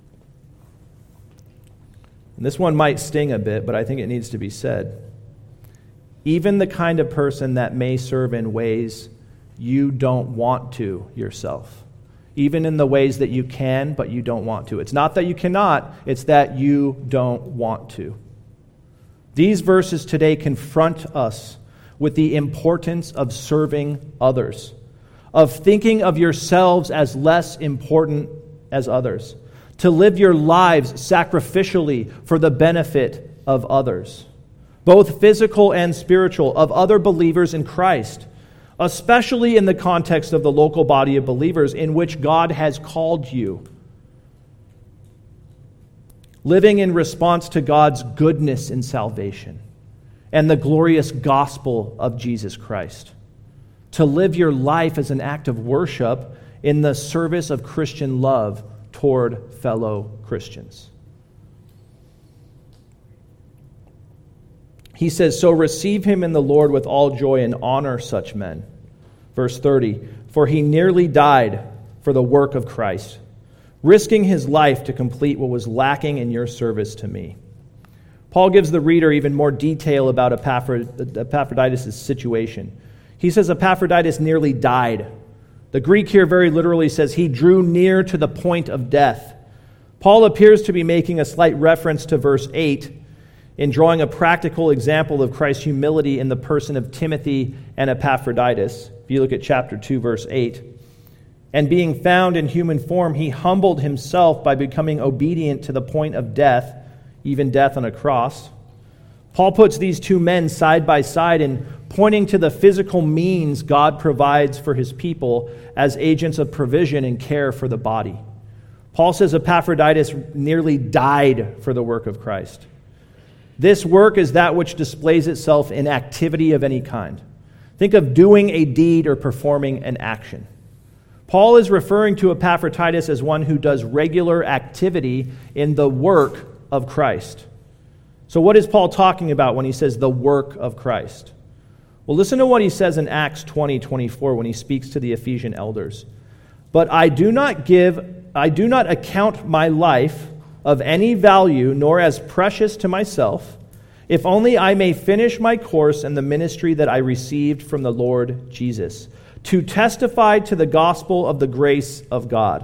And this one might sting a bit, but I think it needs to be said. Even the kind of person that may serve in ways you don't want to yourself. Even in the ways that you can, but you don't want to. It's not that you cannot, it's that you don't want to. These verses today confront us with the importance of serving others, of thinking of yourselves as less important as others, to live your lives sacrificially for the benefit of others, both physical and spiritual, of other believers in Christ, especially in the context of the local body of believers in which God has called you. Living in response to God's goodness in salvation and the glorious gospel of Jesus Christ. To live your life as an act of worship in the service of Christian love toward fellow Christians. He says, so receive him in the Lord with all joy and honor such men. Verse thirty, for he nearly died for the work of Christ, risking his life to complete what was lacking in your service to me. Paul gives the reader even more detail about Epaphroditus' situation. He says Epaphroditus nearly died. The Greek here very literally says he drew near to the point of death. Paul appears to be making a slight reference to verse eight in drawing a practical example of Christ's humility in the person of Timothy and Epaphroditus. If you look at chapter two, verse eight. And being found in human form, he humbled himself by becoming obedient to the point of death, even death on a cross. Paul puts these two men side by side in pointing to the physical means God provides for his people as agents of provision and care for the body. Paul says Epaphroditus nearly died for the work of Christ. This work is that which displays itself in activity of any kind. Think of doing a deed or performing an action. Paul is referring to Epaphroditus as one who does regular activity in the work of Christ. So what is Paul talking about when he says the work of Christ? Well, listen to what he says in Acts twenty twenty-four when he speaks to the Ephesian elders. But I do not give, I do not account my life of any value, nor as precious to myself, if only I may finish my course in the ministry that I received from the Lord Jesus, to testify to the gospel of the grace of God.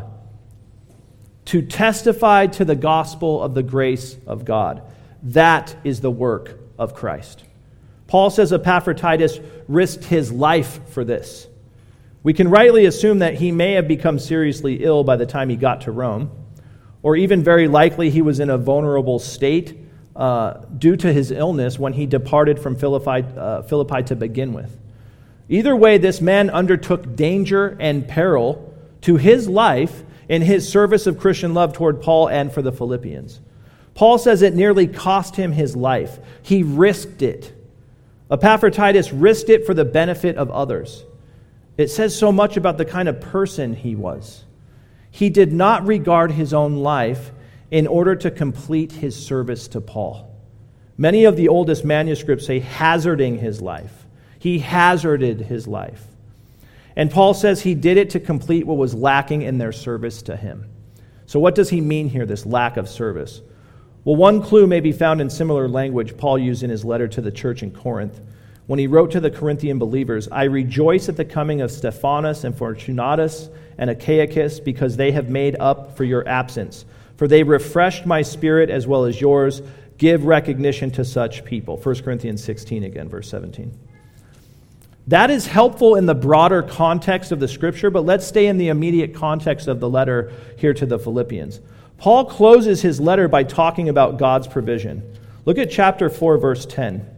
To testify to the gospel of the grace of God. That is the work of Christ. Paul says Epaphroditus risked his life for this. We can rightly assume that he may have become seriously ill by the time he got to Rome, or even very likely he was in a vulnerable state uh, due to his illness when he departed from Philippi, uh, Philippi to begin with. Either way, this man undertook danger and peril to his life in his service of Christian love toward Paul and for the Philippians. Paul says it nearly cost him his life. He risked it. Epaphroditus risked it for the benefit of others. It says so much about the kind of person he was. He did not regard his own life in order to complete his service to Paul. Many of the oldest manuscripts say hazarding his life. He hazarded his life. And Paul says he did it to complete what was lacking in their service to him. So what does he mean here, this lack of service? Well, one clue may be found in similar language Paul used in his letter to the church in Corinth. When he wrote to the Corinthian believers, I rejoice at the coming of Stephanas and Fortunatus and Achaicus, because they have made up for your absence. For they refreshed my spirit as well as yours. Give recognition to such people. First Corinthians sixteen again, verse seventeen. That is helpful in the broader context of the Scripture, but let's stay in the immediate context of the letter here to the Philippians. Paul closes his letter by talking about God's provision. Look at chapter four, verse ten.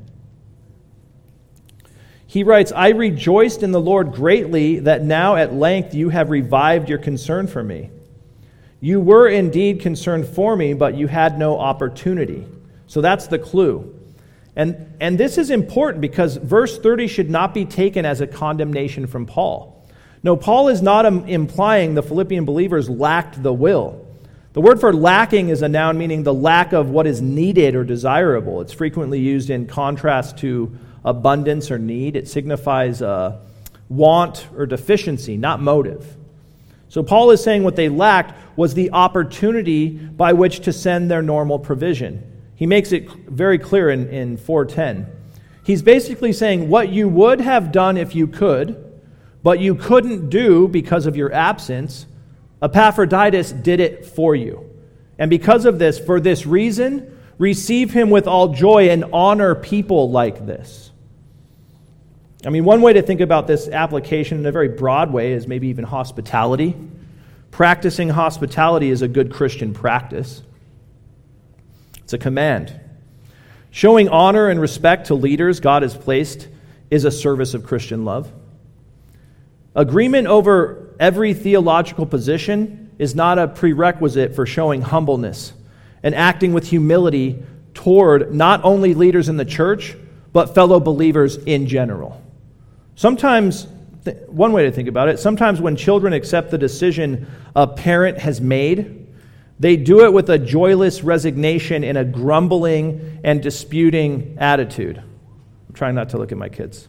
He writes, "I rejoiced in the Lord greatly that now at length you have revived your concern for me. You were indeed concerned for me, but you had no opportunity." So that's the clue. And, and this is important because verse thirty should not be taken as a condemnation from Paul. No, Paul is not um, implying the Philippian believers lacked the will. The word for lacking is a noun meaning the lack of what is needed or desirable. It's frequently used in contrast to abundance or need. It signifies uh, want or deficiency, not motive. So Paul is saying what they lacked was the opportunity by which to send their normal provision. He makes it very clear in, in four ten. He's basically saying what you would have done if you could, but you couldn't do because of your absence, Epaphroditus did it for you. And because of this, for this reason, receive him with all joy and honor people like this. I mean, one way to think about this application in a very broad way is maybe even hospitality. Practicing hospitality is a good Christian practice. It's a command. Showing honor and respect to leaders God has placed is a service of Christian love. Agreement over every theological position is not a prerequisite for showing humbleness and acting with humility toward not only leaders in the church, but fellow believers in general. Sometimes, th- one way to think about it, sometimes when children accept the decision a parent has made, they do it with a joyless resignation and a grumbling and disputing attitude. I'm trying not to look at my kids.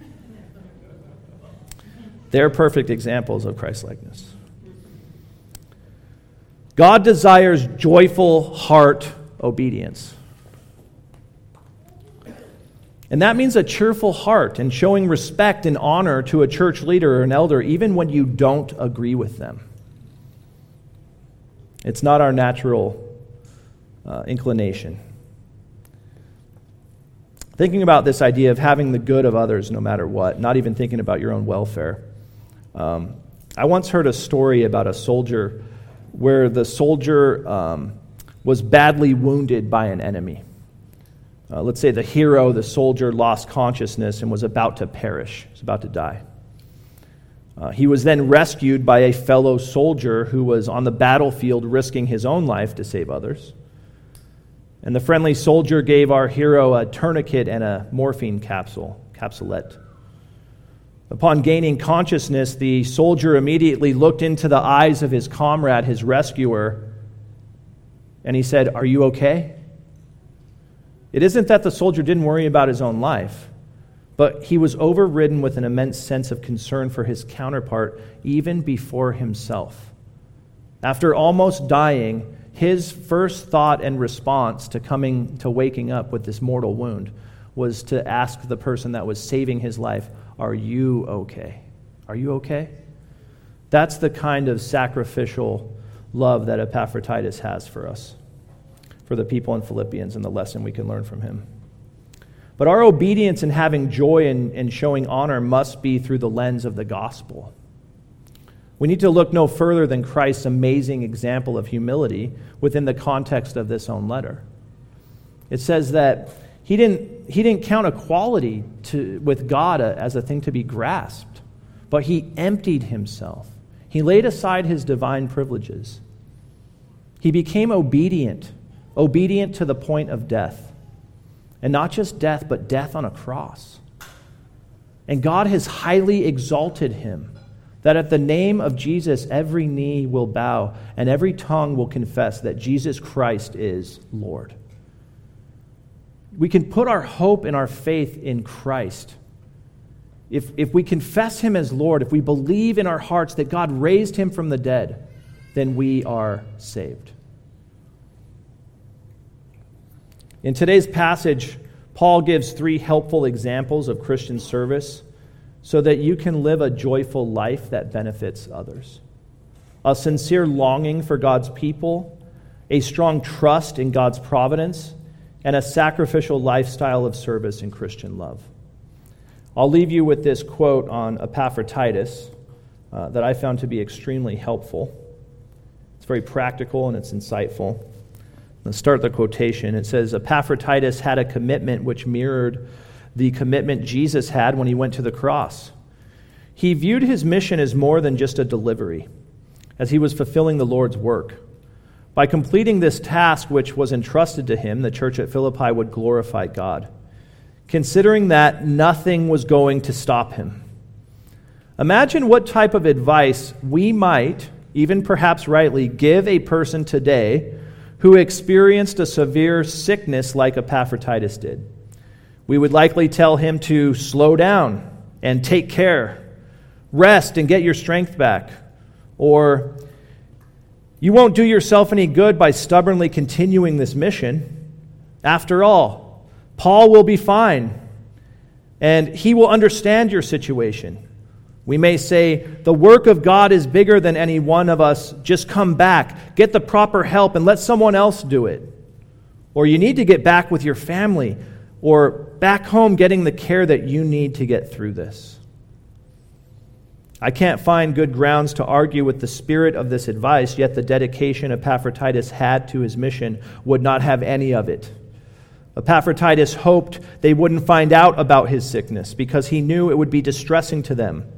They're perfect examples of Christ-likeness. God desires joyful heart obedience. And that means a cheerful heart and showing respect and honor to a church leader or an elder, even when you don't agree with them. It's not our natural uh, inclination. Thinking about this idea of having the good of others no matter what, not even thinking about your own welfare. Um, I once heard a story about a soldier where the soldier um, was badly wounded by an enemy. Uh, let's say the hero, the soldier, lost consciousness and was about to perish. He was about to die. Uh, he was then rescued by a fellow soldier who was on the battlefield risking his own life to save others. And the friendly soldier gave our hero a tourniquet and a morphine capsule, capsulette. Upon gaining consciousness, the soldier immediately looked into the eyes of his comrade, his rescuer, and he said, "Are you okay?" It isn't that the soldier didn't worry about his own life, but he was overridden with an immense sense of concern for his counterpart, even before himself. After almost dying, his first thought and response to coming to waking up with this mortal wound was to ask the person that was saving his life, "Are you okay? Are you okay?" That's the kind of sacrificial love that Epaphroditus has for us, for the people in Philippians, and the lesson we can learn from him. But our obedience in having joy and, and showing honor must be through the lens of the gospel. We need to look no further than Christ's amazing example of humility within the context of this own letter. It says that he didn't, he didn't count equality to, with God as a thing to be grasped, but he emptied himself. He laid aside his divine privileges. He became obedient, obedient to the point of death. And not just death, but death on a cross. And God has highly exalted him, that at the name of Jesus every knee will bow and every tongue will confess that Jesus Christ is Lord. We can put our hope and our faith in Christ. If, if we confess him as Lord, if we believe in our hearts that God raised him from the dead, then we are saved. In today's passage, Paul gives three helpful examples of Christian service so that you can live a joyful life that benefits others. A sincere longing for God's people, a strong trust in God's providence, and a sacrificial lifestyle of service and Christian love. I'll leave you with this quote on Epaphroditus uh, that I found to be extremely helpful. It's very practical and it's insightful. Let's start the quotation. It says, Epaphroditus had a commitment which mirrored the commitment Jesus had when he went to the cross. He viewed his mission as more than just a delivery, as he was fulfilling the Lord's work. By completing this task which was entrusted to him, the church at Philippi would glorify God, considering that nothing was going to stop him. Imagine what type of advice we might, even perhaps rightly, give a person today who experienced a severe sickness like Epaphroditus did. We would likely tell him to slow down and take care, rest and get your strength back, or you won't do yourself any good by stubbornly continuing this mission. After all, Paul will be fine, and he will understand your situation. We may say, the work of God is bigger than any one of us. Just come back, get the proper help, and let someone else do it. Or you need to get back with your family, or back home getting the care that you need to get through this. I can't find good grounds to argue with the spirit of this advice, yet the dedication Epaphroditus had to his mission would not have any of it. Epaphroditus hoped they wouldn't find out about his sickness because he knew it would be distressing to them.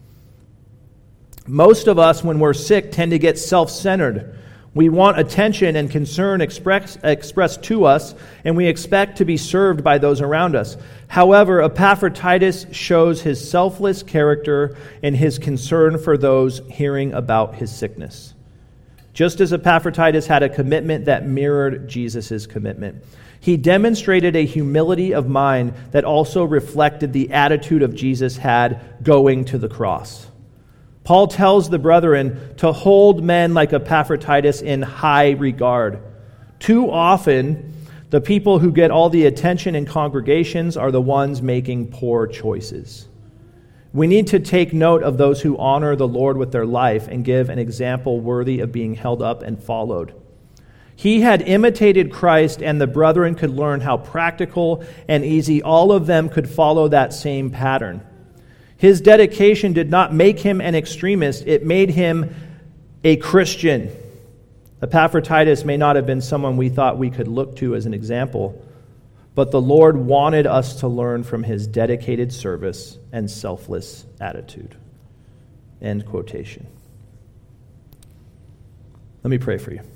Most of us, when we're sick, tend to get self-centered. We want attention and concern express, expressed to us, and we expect to be served by those around us. However, Epaphroditus shows his selfless character and his concern for those hearing about his sickness. Just as Epaphroditus had a commitment that mirrored Jesus' commitment, he demonstrated a humility of mind that also reflected the attitude of Jesus had going to the cross. Paul tells the brethren to hold men like Epaphroditus in high regard. Too often, the people who get all the attention in congregations are the ones making poor choices. We need to take note of those who honor the Lord with their life and give an example worthy of being held up and followed. He had imitated Christ, and the brethren could learn how practical and easy all of them could follow that same pattern. His dedication did not make him an extremist, it made him a Christian. Epaphroditus may not have been someone we thought we could look to as an example, but the Lord wanted us to learn from his dedicated service and selfless attitude. End quotation. Let me pray for you.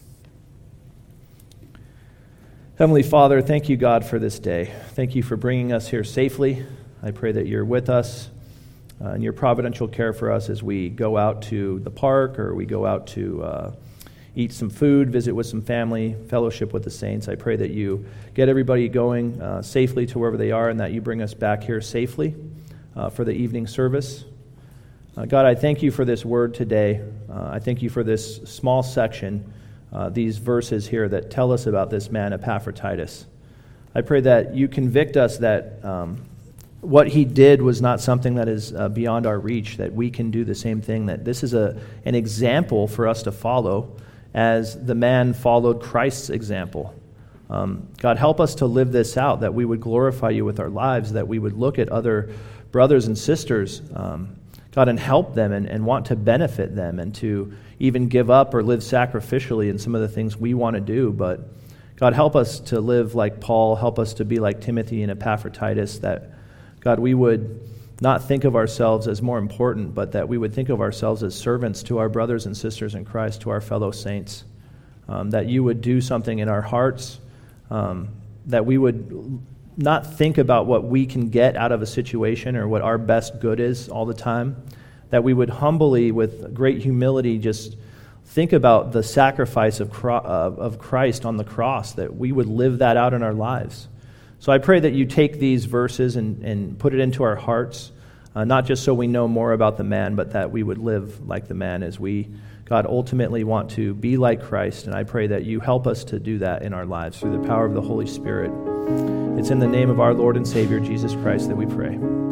Heavenly Father, thank you, God, for this day. Thank you for bringing us here safely. I pray that you're with us uh, and your providential care for us as we go out to the park or we go out to uh, eat some food, visit with some family, fellowship with the saints. I pray that you get everybody going uh, safely to wherever they are and that you bring us back here safely uh, for the evening service. Uh, God, I thank you for this word today. Uh, I thank you for this small section, uh, these verses here that tell us about this man Epaphroditus. I pray that you convict us that um, what he did was not something that is uh, beyond our reach, that we can do the same thing, that this is a an example for us to follow as the man followed Christ's example. Um, God, help us to live this out, that we would glorify you with our lives, that we would look at other brothers and sisters, um, God, and help them and, and want to benefit them and to even give up or live sacrificially in some of the things we want to do. But God, help us to live like Paul, help us to be like Timothy and Epaphroditus, that, God, we would not think of ourselves as more important, but that we would think of ourselves as servants to our brothers and sisters in Christ, to our fellow saints, um, that you would do something in our hearts, um, that we would not think about what we can get out of a situation or what our best good is all the time, that we would humbly, with great humility, just think about the sacrifice of of Christ on the cross, that we would live that out in our lives. So I pray that you take these verses and, and put it into our hearts, uh, not just so we know more about the man, but that we would live like the man as we, God, ultimately want to be like Christ. And I pray that you help us to do that in our lives through the power of the Holy Spirit. It's in the name of our Lord and Savior, Jesus Christ, that we pray.